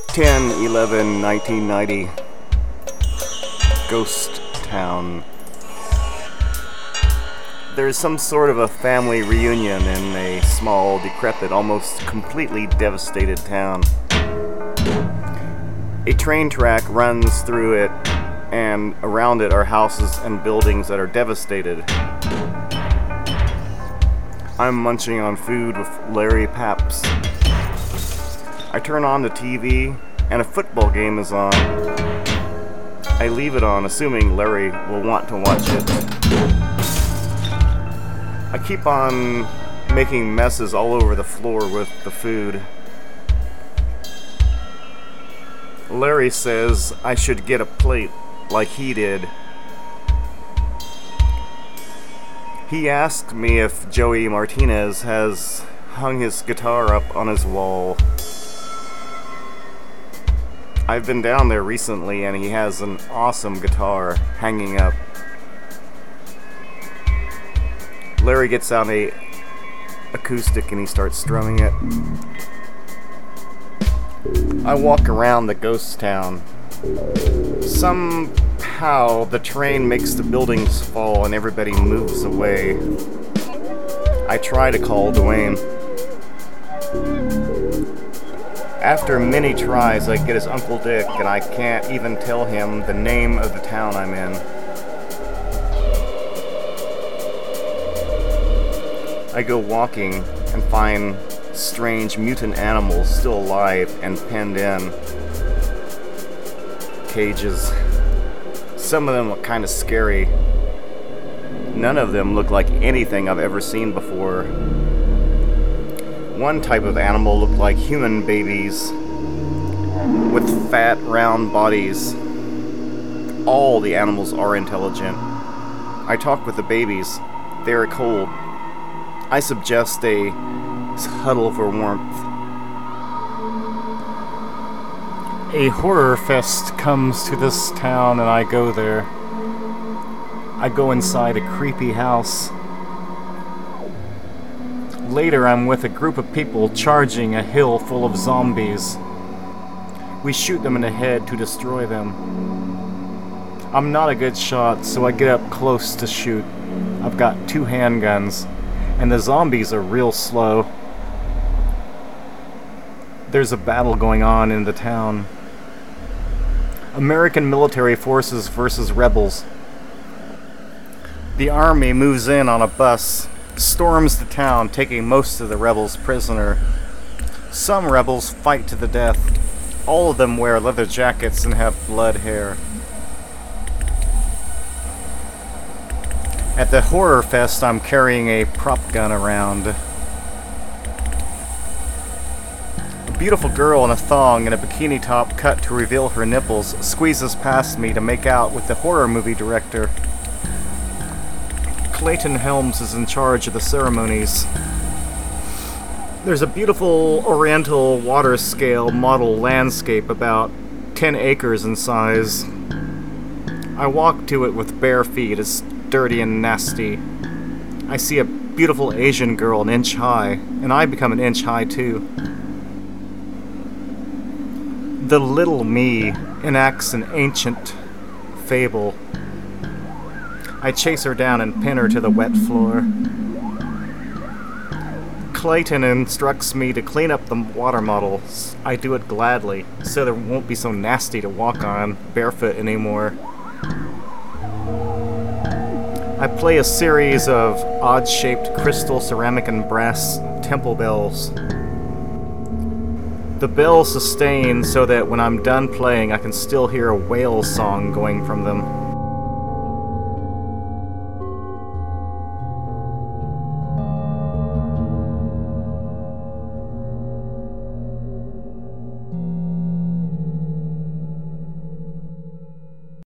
10/11/1990, Ghost Town. There's some sort of a family reunion in a small, decrepit, almost completely devastated town. A train track runs through it, and around it are houses and buildings that are devastated. I'm munching on food with Larry Paps. I turn on the TV, and a football game is on. I leave it on, assuming Larry will want to watch it. I keep on making messes all over the floor with the food. Larry says I should get a plate like he did. He asked me if Joey Martinez has hung his guitar up on his wall. I've been down there recently and he has an awesome guitar hanging up. Larry gets out a acoustic and he starts strumming it. I walk around the ghost town. Somehow the train makes the buildings fall and everybody moves away. I try to call Dwayne. After many tries, I get his Uncle Dick, and I can't even tell him the name of the town I'm in. I go walking and find strange mutant animals still alive and penned in cages. Some of them look kind of scary. None of them look like anything I've ever seen before. One type of animal looked like human babies with fat, round bodies. All the animals are intelligent. I talk with the babies. They are cold. I suggest they huddle for warmth. A horror fest comes to this town and I go there. I go inside a creepy house. Later, I'm with a group of people charging a hill full of zombies. We shoot them in the head to destroy them. I'm not a good shot, so I get up close to shoot. I've got 2 handguns, and the zombies are real slow. There's a battle going on in the town. American military forces versus rebels. The army moves in on a bus, storms the town, taking most of the rebels prisoner. Some rebels fight to the death. All of them wear leather jackets and have blood hair. At the horror fest, I'm carrying a prop gun around. A beautiful girl in a thong and a bikini top cut to reveal her nipples squeezes past me to make out with the horror movie director. Clayton Helms is in charge of the ceremonies. There's a beautiful oriental water scale model landscape about 10 acres in size. I walk to it with bare feet. It's dirty and nasty. I see a beautiful Asian girl an inch high, and I become an inch high too. The little me enacts an ancient fable. I chase her down and pin her to the wet floor. Clayton instructs me to clean up the water models. I do it gladly, so there won't be so nasty to walk on barefoot anymore. I play a series of odd-shaped crystal, ceramic, and brass temple bells. The bells sustain so that when I'm done playing, I can still hear a whale song going from them.